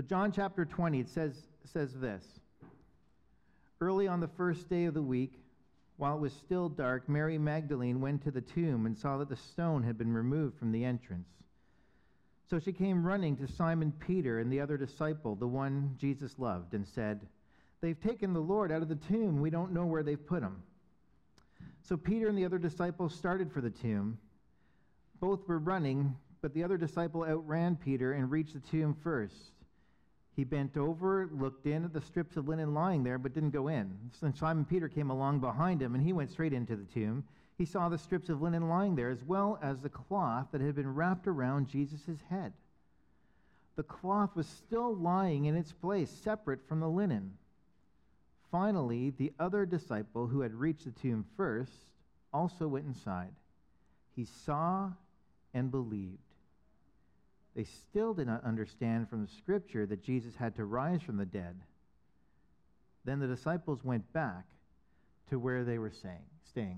John chapter 20, it says this. Early on the first day of the week, while it was still dark, Mary Magdalene went to the tomb and saw that the stone had been removed from the entrance. So she came running to Simon Peter and the other disciple, the one Jesus loved, and said, "They've taken the Lord out of the tomb. We don't know where they've put him." So Peter and the other disciple started for the tomb. Both were running, but the other disciple outran Peter and reached the tomb first. He bent over, looked in at the strips of linen lying there, but didn't go in. So Simon Peter came along behind him, and he went straight into the tomb. He saw the strips of linen lying there, as well as the cloth that had been wrapped around Jesus' head. The cloth was still lying in its place, separate from the linen. Finally, the other disciple, who had reached the tomb first, also went inside. He saw and believed. They still did not understand from the scripture that Jesus had to rise from the dead. Then the disciples went back to where they were staying.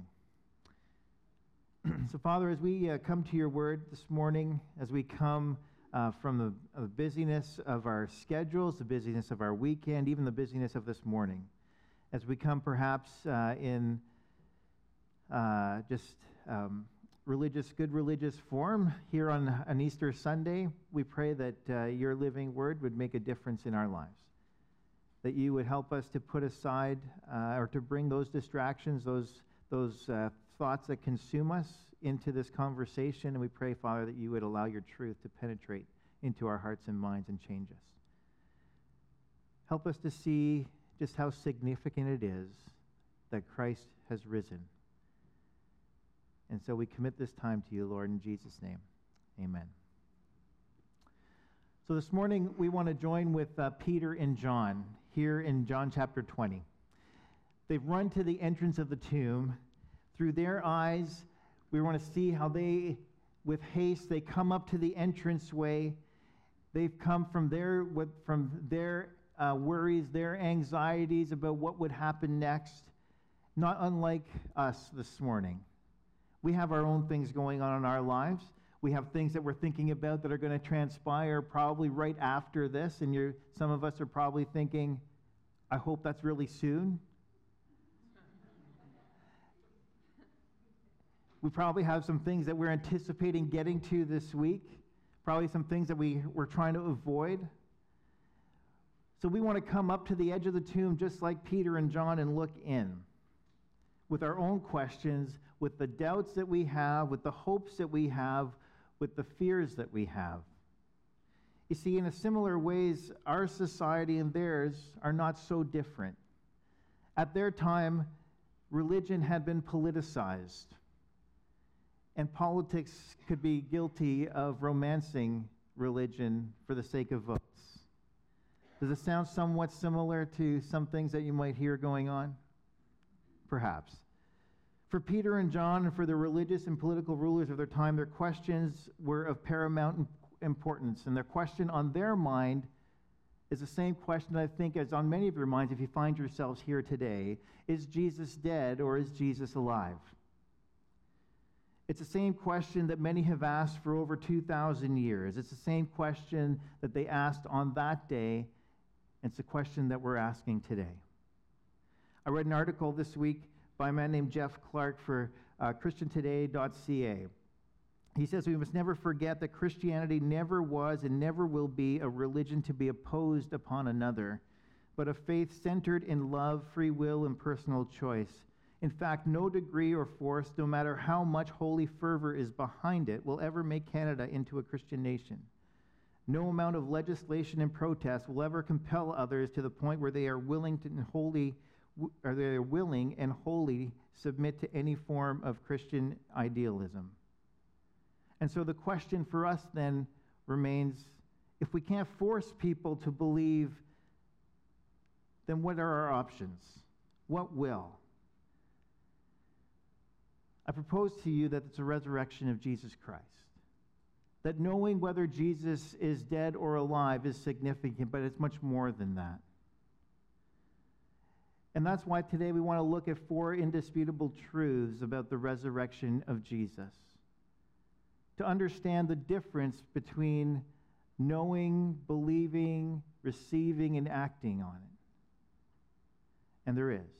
So, Father, as we come to your word this morning, as we come from the busyness of our schedules, the busyness of our weekend, even the busyness of this morning, as we come perhaps in good religious form here on an Easter Sunday, we pray that your living word would make a difference in our lives, that you would help us to put aside or to bring those distractions, those thoughts that consume us into this conversation. And we pray, Father, that you would allow your truth to penetrate into our hearts and minds and change us. Help us to see just how significant it is that Christ has risen. And so we commit this time to you, Lord, in Jesus' name. Amen. So this morning we want to join with Peter and John here in John chapter 20. They've run to the entrance of the tomb. Through their eyes, we want to see how they, with haste, they come up to the entranceway. They've come from their worries, their anxieties about what would happen next, not unlike us this morning. We have our own things going on in our lives. We have things that we're thinking about that are going to transpire probably right after this, and some of us are probably thinking, I hope that's really soon. We probably have some things that we're anticipating getting to this week, probably some things that we're trying to avoid. So we want to come up to the edge of the tomb just like Peter and John and look in with our own questions, with the doubts that we have, with the hopes that we have, with the fears that we have. You see, in a similar ways, our society and theirs are not so different. At their time, religion had been politicized, and politics could be guilty of romancing religion for the sake of votes. Does it sound somewhat similar to some things that you might hear going on? Perhaps. For Peter and John and for the religious and political rulers of their time, their questions were of paramount importance, and their question on their mind is the same question, I think, as on many of your minds if you find yourselves here today. Is Jesus dead or is Jesus alive? It's the same question that many have asked for over 2,000 years. It's the same question that they asked on that day. It's the question that we're asking today. I read an article this week by a man named Jeff Clark for ChristianToday.ca. He says, we must never forget that Christianity never was and never will be a religion to be opposed upon another, but a faith centered in love, free will, and personal choice. In fact, no degree or force, no matter how much holy fervor is behind it, will ever make Canada into a Christian nation. No amount of legislation and protest will ever compel others to the point where they are willing and wholly submit to any form of Christian idealism. And so the question for us then remains, if we can't force people to believe, then what are our options? What will? I propose to you that it's a resurrection of Jesus Christ. That knowing whether Jesus is dead or alive is significant, but it's much more than that. And that's why today we want to look at 4 indisputable truths about the resurrection of Jesus. To understand the difference between knowing, believing, receiving and acting on it. And there is.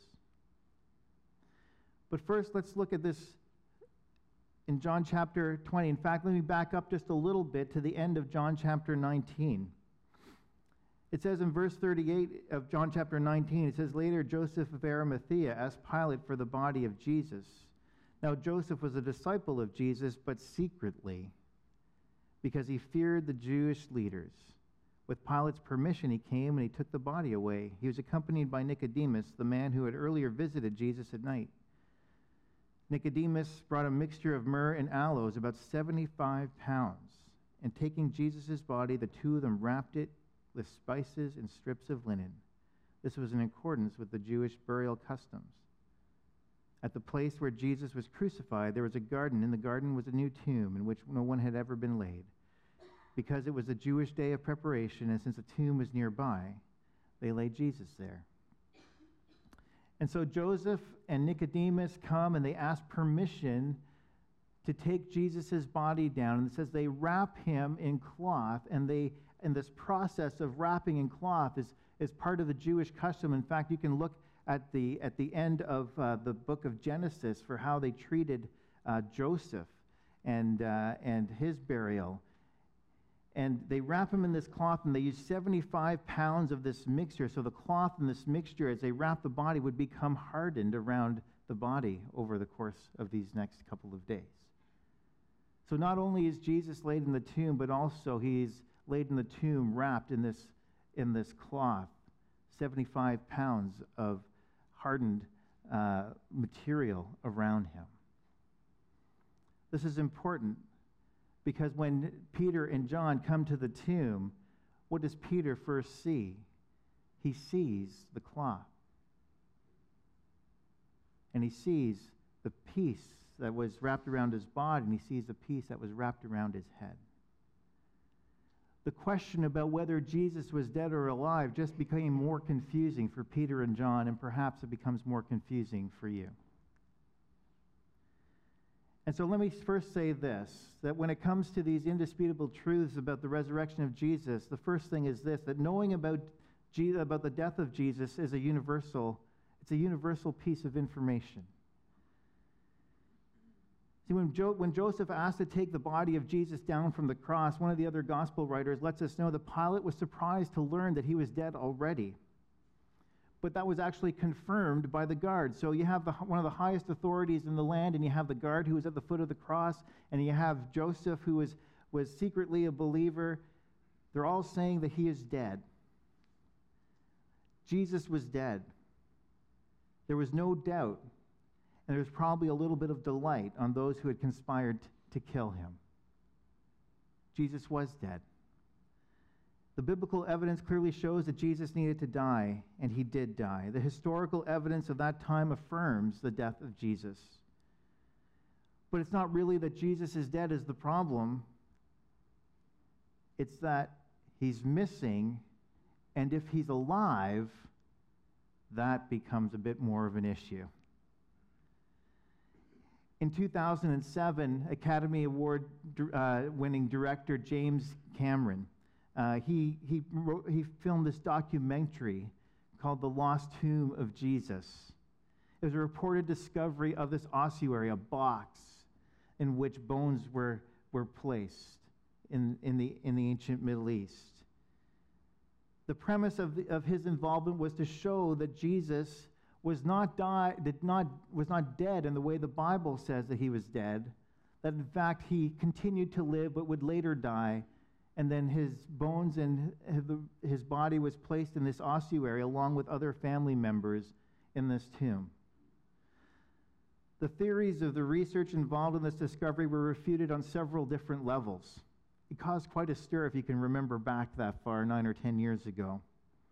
But first, let's look at this in John chapter 20. In fact, let me back up just a little bit to the end of John chapter 19. It says in verse 38 of John chapter 19, it says, "Later Joseph of Arimathea asked Pilate for the body of Jesus. Now Joseph was a disciple of Jesus, but secretly, because he feared the Jewish leaders. With Pilate's permission, he came and he took the body away. He was accompanied by Nicodemus, the man who had earlier visited Jesus at night. Nicodemus brought a mixture of myrrh and aloes, about 75 pounds. And taking Jesus' body, the two of them wrapped it with spices and strips of linen. This was in accordance with the Jewish burial customs. At the place where Jesus was crucified, there was a garden. In the garden was a new tomb in which no one had ever been laid. Because it was the Jewish day of preparation, and since the tomb was nearby, they laid Jesus there." And so Joseph and Nicodemus come and they ask permission to take Jesus' body down. And it says they wrap him in cloth, and this process of wrapping in cloth is part of the Jewish custom. In fact, you can look at the end of the book of Genesis for how they treated Joseph and his burial. And they wrap him in this cloth, and they use 75 pounds of this mixture. So the cloth and this mixture, as they wrap the body, would become hardened around the body over the course of these next couple of days. So not only is Jesus laid in the tomb, but also he's laid in the tomb wrapped in this cloth, 75 pounds of hardened material around him. This is important because when Peter and John come to the tomb, what does Peter first see? He sees the cloth. And he sees the piece that was wrapped around his body, and he sees the piece that was wrapped around his head. The question about whether Jesus was dead or alive just became more confusing for Peter and John, and perhaps it becomes more confusing for you. And so let me first say this, that when it comes to these indisputable truths about the resurrection of Jesus, the first thing is this, that knowing about the death of Jesus is a universal piece of information. See, when Joseph asked to take the body of Jesus down from the cross, one of the other gospel writers lets us know that Pilate was surprised to learn that he was dead already. But that was actually confirmed by the guard. So you have one of the highest authorities in the land, and you have the guard who was at the foot of the cross, and you have Joseph who was secretly a believer. They're all saying that he is dead. Jesus was dead. There was no doubt, and there was probably a little bit of delight on those who had conspired to kill him. Jesus was dead. The biblical evidence clearly shows that Jesus needed to die, and he did die. The historical evidence of that time affirms the death of Jesus. But it's not really that Jesus is dead is the problem. It's that he's missing, and if he's alive, that becomes a bit more of an issue. In 2007, Academy Award winning director James Cameron, he filmed this documentary called The Lost Tomb of Jesus. It was a reported discovery of this ossuary, a box in which bones were placed in the ancient Middle East. The premise of his involvement was to show that Jesus was not dead in the way the Bible says that he was dead, that in fact he continued to live but would later die, and then his bones and his body was placed in this ossuary along with other family members in this tomb. The theories of the research involved in this discovery were refuted on several different levels. It caused quite a stir if you can remember back that far, 9 or 10 years ago.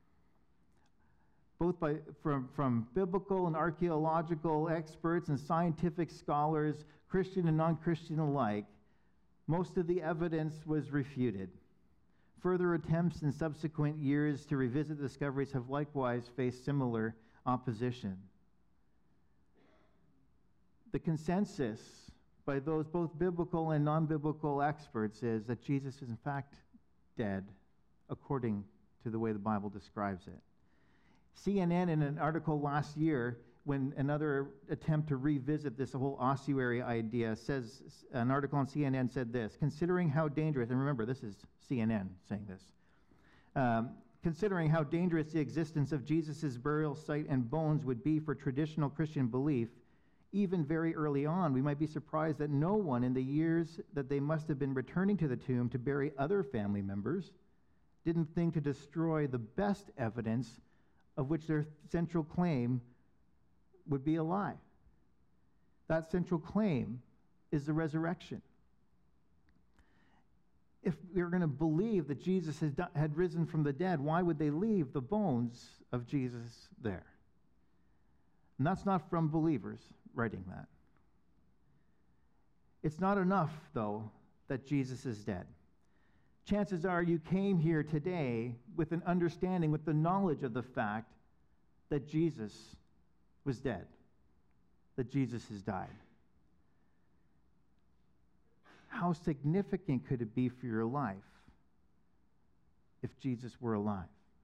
Both from biblical and archaeological experts and scientific scholars, Christian and non-Christian alike, most of the evidence was refuted. Further attempts in subsequent years to revisit the discoveries have likewise faced similar opposition. The consensus by those both biblical and non-biblical experts is that Jesus is in fact dead, according to the way the Bible describes it. CNN, in an article last year, when another attempt to revisit this whole ossuary idea, says, an article on CNN said this: considering how dangerous, and remember, this is CNN saying this, considering how dangerous the existence of Jesus' burial site and bones would be for traditional Christian belief, even very early on, we might be surprised that no one, in the years that they must have been returning to the tomb to bury other family members, didn't think to destroy the best evidence of which their central claim would be a lie. That central claim is the resurrection. If we're going to believe that Jesus had risen from the dead, why would they leave the bones of Jesus there? And that's not from believers writing that. It's not enough, though, that Jesus is dead. Chances are you came here today with an understanding, with the knowledge of the fact that Jesus was dead, that Jesus has died. How significant could it be for your life if Jesus were alive?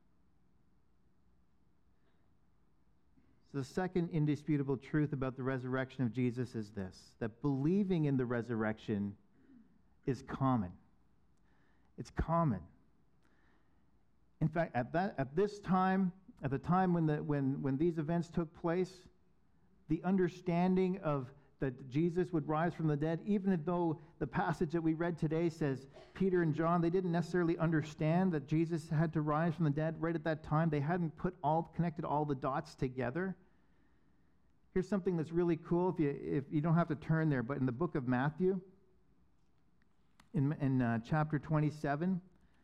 So the second indisputable truth about the resurrection of Jesus is this: that believing in the resurrection is common. It's common. In fact, at this time, at the time when these events took place, the understanding of that Jesus would rise from the dead, even though the passage that we read today says Peter and John, they didn't necessarily understand that Jesus had to rise from the dead right at that time. They hadn't connected all the dots together. Here's something that's really cool. If you don't have to turn there, but in the book of Matthew, in chapter 27,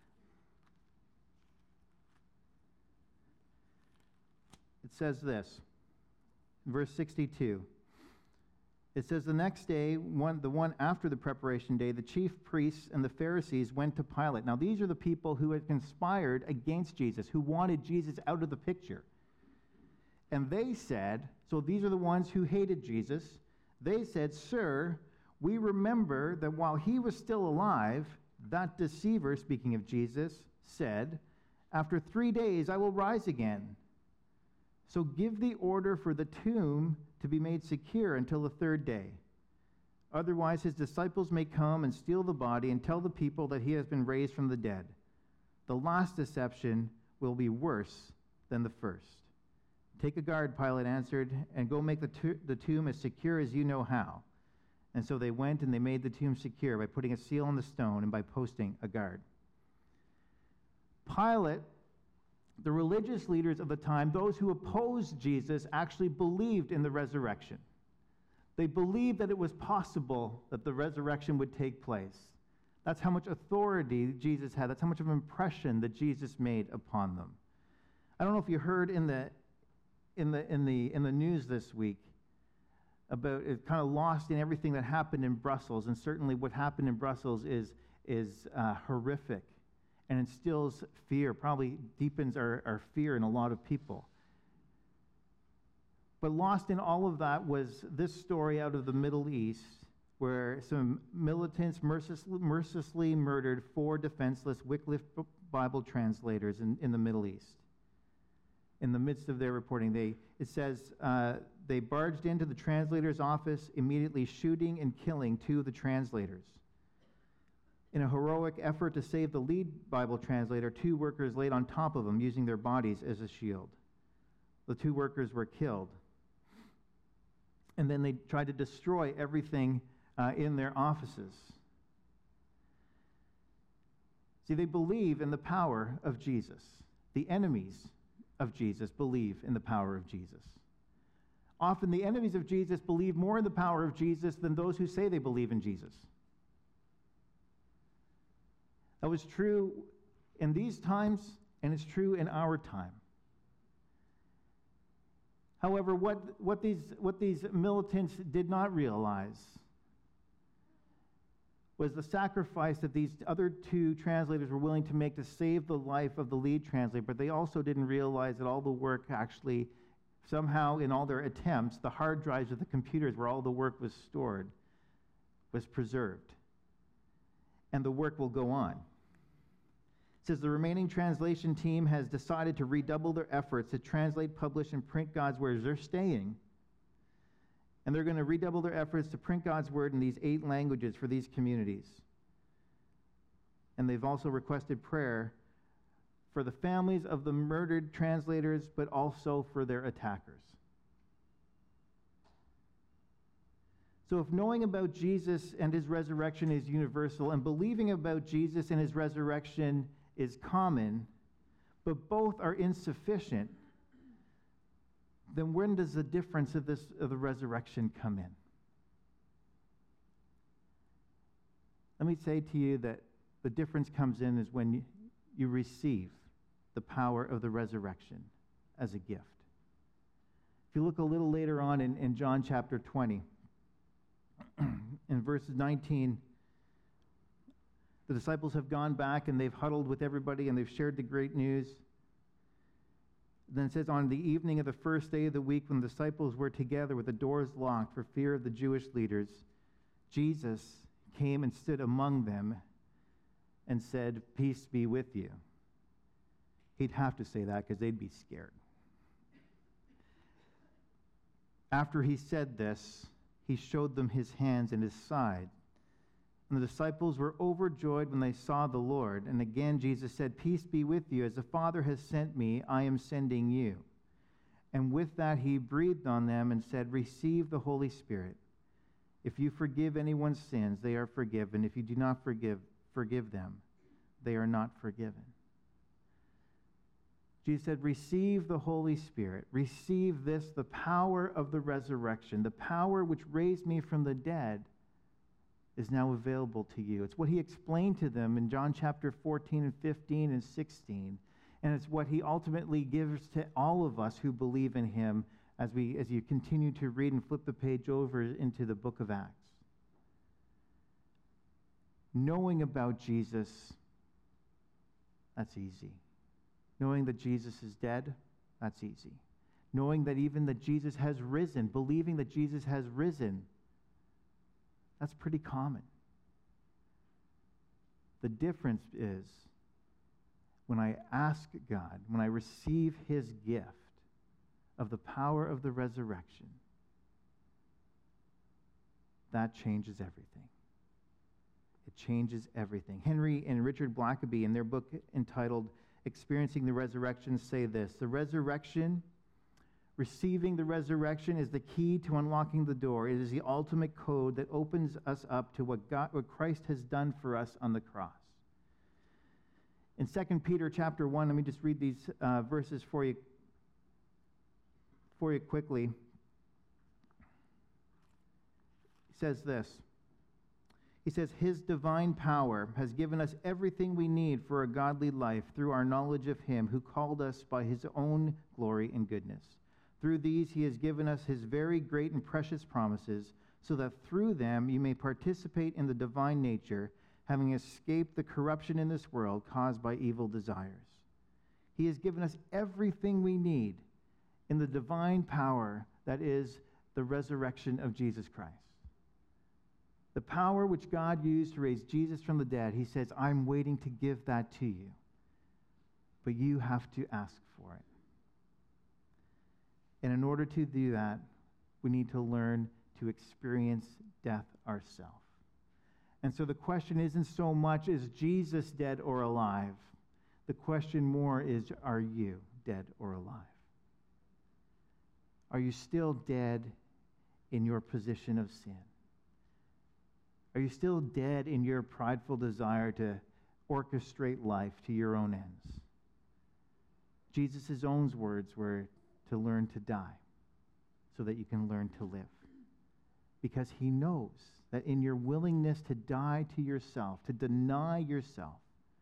it says this, verse 62. It says, the next day, the one after the preparation day, the chief priests and the Pharisees went to Pilate. Now, these are the people who had conspired against Jesus, who wanted Jesus out of the picture. And they said, so these are the ones who hated Jesus, they said, "Sir, we remember that while he was still alive, that deceiver," speaking of Jesus, said, "After 3 days I will rise again. So give the order for the tomb to be made secure until the 3rd day. Otherwise his disciples may come and steal the body and tell the people that he has been raised from the dead. The last deception will be worse than the first." "Take a guard," Pilate answered, "and go make the tomb as secure as you know how." And so they went and they made the tomb secure by putting a seal on the stone and by posting a guard. Pilate, the religious leaders of the time, those who opposed Jesus, actually believed in the resurrection. They believed that it was possible that the resurrection would take place. That's how much authority Jesus had. That's how much of an impression that Jesus made upon them. I don't know if you heard in the news this week about it, kind of lost in everything that happened in Brussels, and certainly what happened in Brussels is horrific and instills fear, probably deepens our fear in a lot of people. But lost in all of that was this story out of the Middle East, where some militants mercilessly murdered 4 defenseless Wycliffe Bible translators in the Middle East. In the midst of their reporting, it says they barged into the translator's office, immediately shooting and killing 2 of the translators. In a heroic effort to save the lead Bible translator, 2 workers laid on top of him, using their bodies as a shield. The 2 workers were killed. And then they tried to destroy everything in their offices. See, they believe in the power of Jesus. The enemies of Jesus believe in the power of Jesus. Often the enemies of Jesus believe more in the power of Jesus than those who say they believe in Jesus. That was true in these times, and it's true in our time. However, what these militants did not realize was the sacrifice that these other 2 translators were willing to make to save the life of the lead translator, but they also didn't realize that all the work actually, somehow in all their attempts, the hard drives of the computers where all the work was stored was preserved. And the work will go on. says the remaining translation team has decided to redouble their efforts to translate, publish, and print God's words. They're staying. And they're going to redouble their efforts to print God's word in these 8 languages for these communities. And they've also requested prayer for the families of the murdered translators, but also for their attackers. So if knowing about Jesus and his resurrection is universal, and believing about Jesus and his resurrection is common, but both are insufficient, then when does the difference of the resurrection come in? Let me say to you that the difference comes in is when you receive the power of the resurrection as a gift. If you look a little later on in John chapter 20, in verses 19, the disciples have gone back and they've huddled with everybody and they've shared the great news. Then it says, on the evening of the first day of the week, when the disciples were together with the doors locked for fear of the Jewish leaders, Jesus came and stood among them and said, "Peace be with you." He'd have to say that because they'd be scared. After he said this, he showed them his hands and his side. And the disciples were overjoyed when they saw the Lord. And again Jesus said, "Peace be with you. As the Father has sent me, I am sending you." And with that he breathed on them and said, "Receive the Holy Spirit. If you forgive anyone's sins, they are forgiven. If you do not forgive them, they are not forgiven." Jesus said, receive the Holy Spirit. Receive this, the power of the resurrection. The power which raised me from the dead is now available to you. It's what he explained to them in John chapter 14 and 15 and 16. And it's what he ultimately gives to all of us who believe in him as you continue to read and flip the page over into the book of Acts. Knowing about Jesus, that's easy. Knowing that Jesus is dead, that's easy. Knowing that even that Jesus has risen, believing that Jesus has risen, that's pretty common. The difference is when I ask God, when I receive his gift of the power of the resurrection, that changes everything. It changes everything. Henry and Richard Blackaby, in their book entitled Experiencing the Resurrection, say this: the resurrection, receiving the resurrection, is the key to unlocking the door. It is the ultimate code that opens us up to what Christ has done for us on the cross. In 2 Peter chapter 1, let me just read these verses for you quickly. He says this. He says, his divine power has given us everything we need for a godly life through our knowledge of him who called us by his own glory and goodness. Through these he has given us his very great and precious promises, so that through them you may participate in the divine nature, having escaped the corruption in this world caused by evil desires. He has given us everything we need in the divine power that is the resurrection of Jesus Christ. The power which God used to raise Jesus from the dead, he says, I'm waiting to give that to you. But you have to ask for it. And in order to do that, we need to learn to experience death ourselves. And so the question isn't so much, is Jesus dead or alive? The question more is, are you dead or alive? Are you still dead in your position of sin? Are you still dead in your prideful desire to orchestrate life to your own ends? Jesus' own words were to learn to die so that you can learn to live. Because he knows that in your willingness to die to yourself, to deny yourself,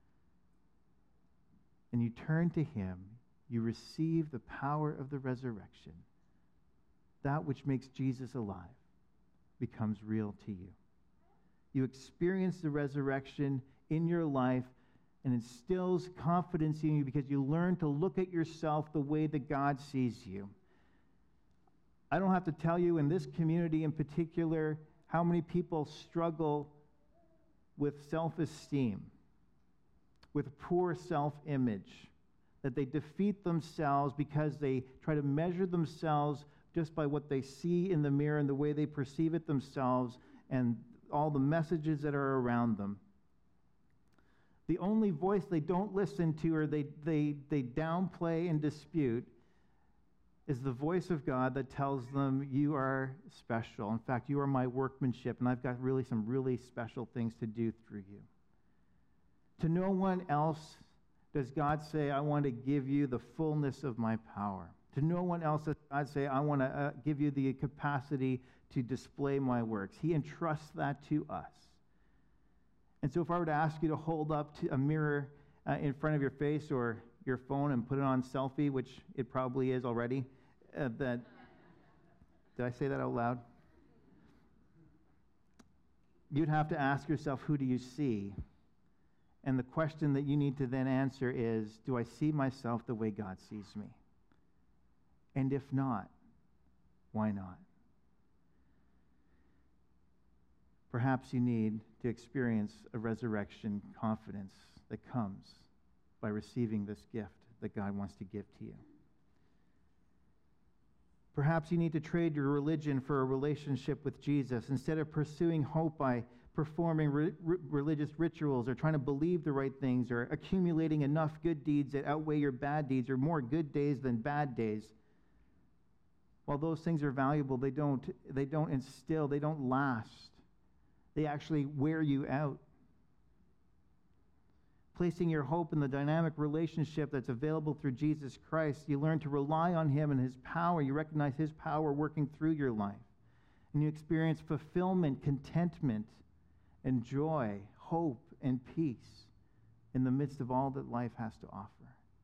and you turn to him, you receive the power of the resurrection. That which makes Jesus alive becomes real to you. You experience the resurrection in your life and instills confidence in you because you learn to look at yourself the way that God sees you. I don't have to tell you in this community in particular how many people struggle with self-esteem, with poor self-image, that they defeat themselves because they try to measure themselves just by what they see in the mirror and the way they perceive it themselves and all the messages that are around them. The only voice they don't listen to or they downplay and dispute is the voice of God that tells them, you are special. In fact, you are my workmanship, and I've got some really special things to do through you. To no one else does God say, I want to give you the fullness of my power. To no one else does God say, I want to give you the capacity to display my works. He entrusts that to us. And so if I were to ask you to hold up a mirror in front of your face or your phone and put it on selfie, which it probably is already, did I say that out loud? You'd have to ask yourself, who do you see? And the question that you need to then answer is, do I see myself the way God sees me? And if not, why not? Perhaps you need to experience a resurrection confidence that comes by receiving this gift that God wants to give to you. Perhaps you need to trade your religion for a relationship with Jesus. Instead of pursuing hope by performing religious rituals or trying to believe the right things or accumulating enough good deeds that outweigh your bad deeds or more good days than bad days, while those things are valuable, they don't instill, they don't last. They actually wear you out. Placing your hope in the dynamic relationship that's available through Jesus Christ, you learn to rely on him and his power. You recognize his power working through your life. And you experience fulfillment, contentment, and joy, hope, and peace in the midst of all that life has to offer.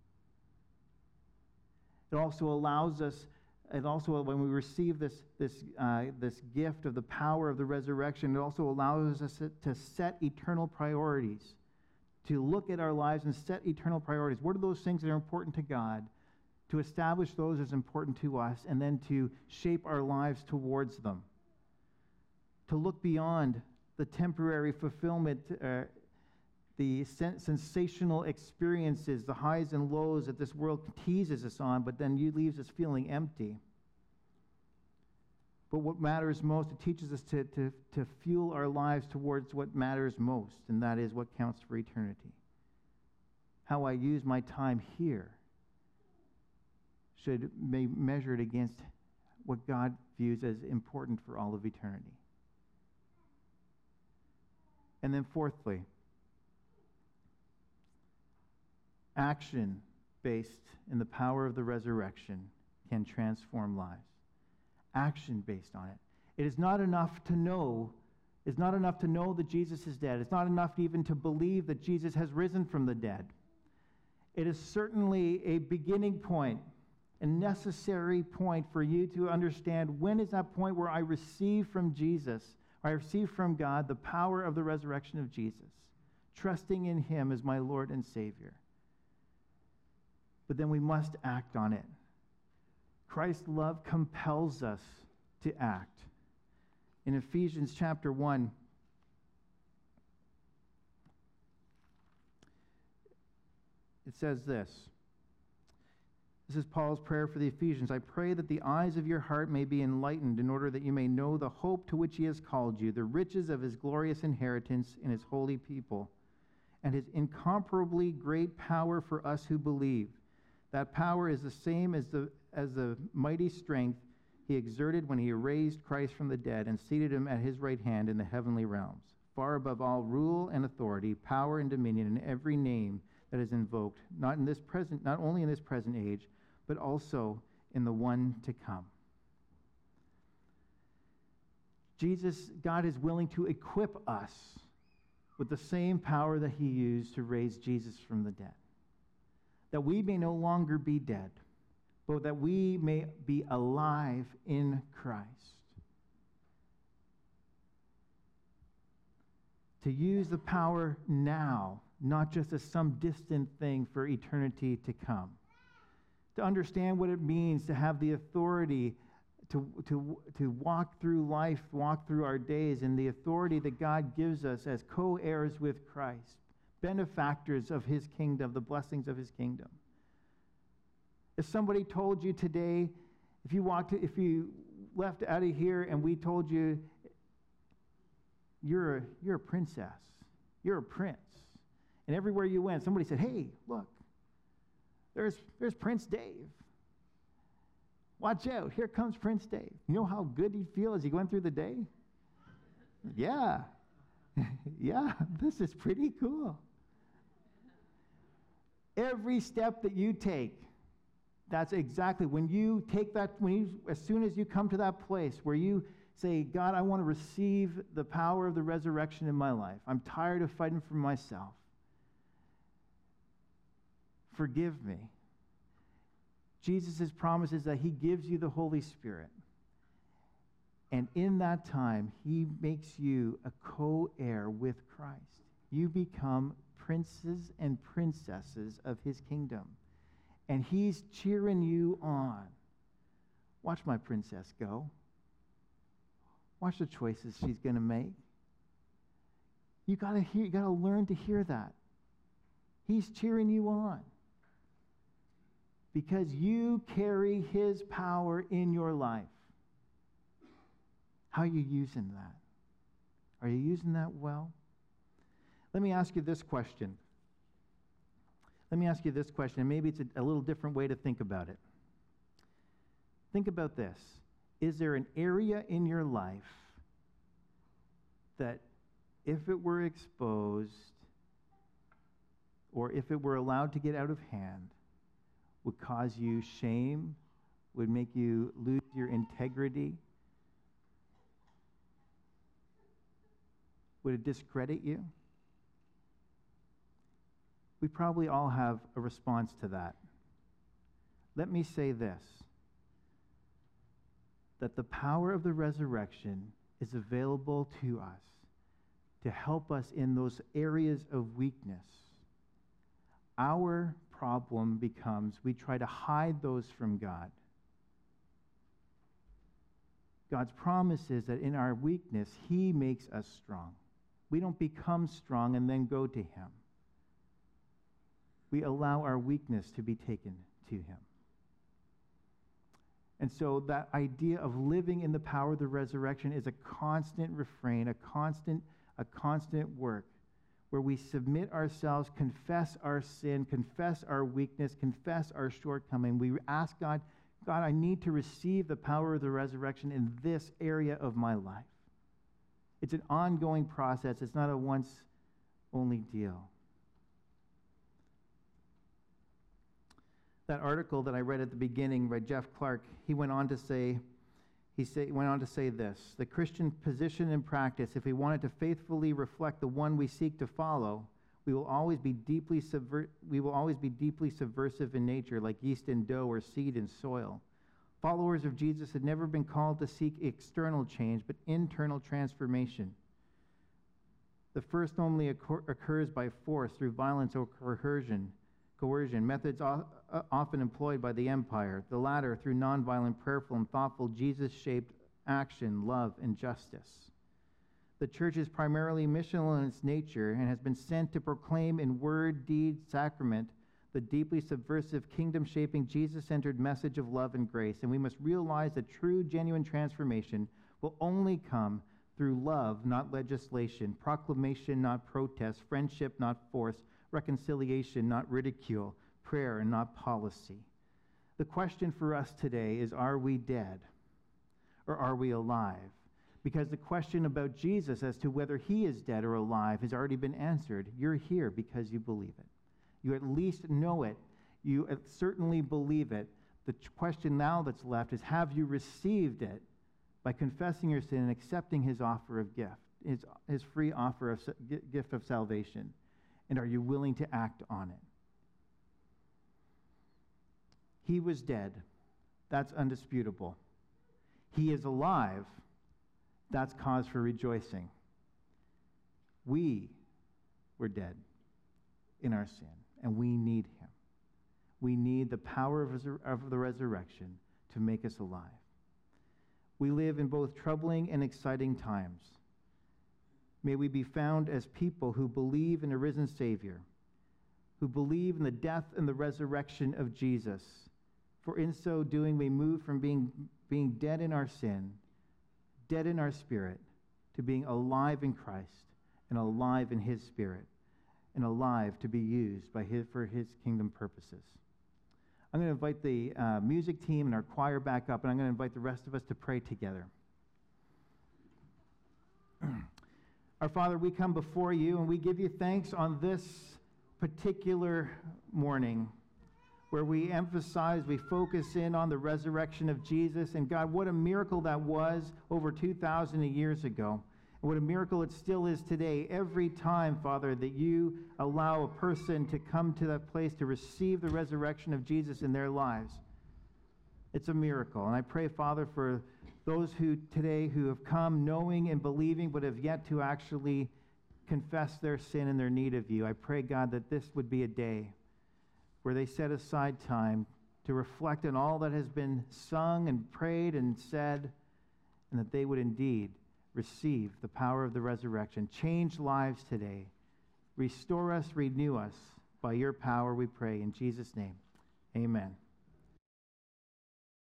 It also allows us, when we receive this gift of the power of the resurrection, it also allows us to set eternal priorities, to look at our lives and set eternal priorities. What are those things that are important to God? To establish those as important to us, and then to shape our lives towards them. To look beyond the temporary fulfillment, the sensational experiences, the highs and lows that this world teases us on, but then leaves us feeling empty. But what matters most, it teaches us to fuel our lives towards what matters most, and that is what counts for eternity. How I use my time here should be measured against what God views as important for all of eternity. And then fourthly, action based in the power of the resurrection can transform lives. Action based on it. It is not enough to know. It's not enough to know that Jesus is dead. It's not enough even to believe that Jesus has risen from the dead. It is certainly a beginning point, a necessary point for you to understand when is that point where I receive from Jesus, or I receive from God the power of the resurrection of Jesus, trusting in him as my Lord and Savior. But then we must act on it. Christ's love compels us to act. In Ephesians chapter 1, it says this. This is Paul's prayer for the Ephesians. I pray that the eyes of your heart may be enlightened in order that you may know the hope to which he has called you, the riches of his glorious inheritance in his holy people, and his incomparably great power for us who believe. That power is the same as the mighty strength he exerted when he raised Christ from the dead and seated him at his right hand in the heavenly realms, far above all rule and authority, power and dominion, and every name that is invoked, not only in this present age, but also in the one to come. God is willing to equip us with the same power that he used to raise Jesus from the dead. That we may no longer be dead, but that we may be alive in Christ. To use the power now, not just as some distant thing for eternity to come. To understand what it means to have the authority to walk through life, walk through our days, and the authority that God gives us as co-heirs with Christ, benefactors of his kingdom, the blessings of his kingdom. If somebody told you today, if you left out of here and we told you you're a princess, you're a prince, and everywhere you went, somebody said, "Hey, look, there's Prince Dave. Watch out, here comes Prince Dave." You know how good you'd feel as you went through the day? Yeah. Yeah, this is pretty cool. Every step that you take, that's exactly when you take that, as soon as you come to that place where you say, "God, I want to receive the power of the resurrection in my life. I'm tired of fighting for myself. Forgive me." Jesus' promise is that he gives you the Holy Spirit. And in that time, he makes you a co-heir with Christ. You become princes and princesses of his kingdom. And he's cheering you on. Watch my princess go. Watch the choices she's going to make. You got to learn to hear that. He's cheering you on. Because you carry his power in your life. How are you using that? Are you using that well? Let me ask you this question. And maybe it's a little different way to think about it. Think about this. Is there an area in your life that if it were exposed or if it were allowed to get out of hand would cause you shame, would make you lose your integrity? Would it discredit you? We probably all have a response to that. Let me say this, that the power of the resurrection is available to us to help us in those areas of weakness. Our problem becomes we try to hide those from God. God's promise is that in our weakness, he makes us strong. We don't become strong and then go to him. We allow our weakness to be taken to him. And so that idea of living in the power of the resurrection is a constant refrain, a constant work where we submit ourselves, confess our sin, confess our weakness, confess our shortcoming. We ask God, I need to receive the power of the resurrection in this area of my life. It's an ongoing process. It's not a once-only deal. That article that I read at the beginning by Jeff Clark, he went on to say this: the Christian position and practice, if we want it to faithfully reflect the one we seek to follow, we will always be deeply subversive in nature, like yeast in dough or seed in soil. Followers of Jesus had never been called to seek external change, but internal transformation. The first only occurs by force, through violence or coercion, methods often employed by the empire. The latter through nonviolent, prayerful, and thoughtful, Jesus-shaped action, love, and justice. The church is primarily missional in its nature and has been sent to proclaim in word, deed, sacrament the deeply subversive, kingdom-shaping, Jesus-centered message of love and grace. And we must realize that true, genuine transformation will only come through love, not legislation, proclamation, not protest, friendship, not force, reconciliation, not ridicule, prayer, and not policy. The question for us today is, are we dead or are we alive? Because the question about Jesus as to whether he is dead or alive has already been answered. You're here because you believe it. You at least know it. You certainly believe it. The question now that's left is, have you received it by confessing your sin and accepting his offer of gift, his free offer of gift of salvation? And are you willing to act on it? He was dead. That's undisputable. He is alive. That's cause for rejoicing. We were dead in our sin, and we need him. We need the power of the resurrection to make us alive. We live in both troubling and exciting times. May we be found as people who believe in a risen Savior, who believe in the death and the resurrection of Jesus. For in so doing, we move from being dead in our sin, dead in our spirit, to being alive in Christ and alive in his Spirit and alive to be used for his kingdom purposes. I'm going to invite the music team and our choir back up, and I'm going to invite the rest of us to pray together. Our Father, we come before you and we give you thanks on this particular morning where we emphasize, we focus in on the resurrection of Jesus. And God, what a miracle that was over 2,000 years ago. And what a miracle it still is today. Every time, Father, that you allow a person to come to that place to receive the resurrection of Jesus in their lives, it's a miracle. And I pray, Father, for those who today who have come knowing and believing but have yet to actually confess their sin and their need of you. I pray, God, that this would be a day where they set aside time to reflect on all that has been sung and prayed and said, and that they would indeed receive the power of the resurrection. Change lives today. Restore us, renew us by your power, we pray. In Jesus' name, amen.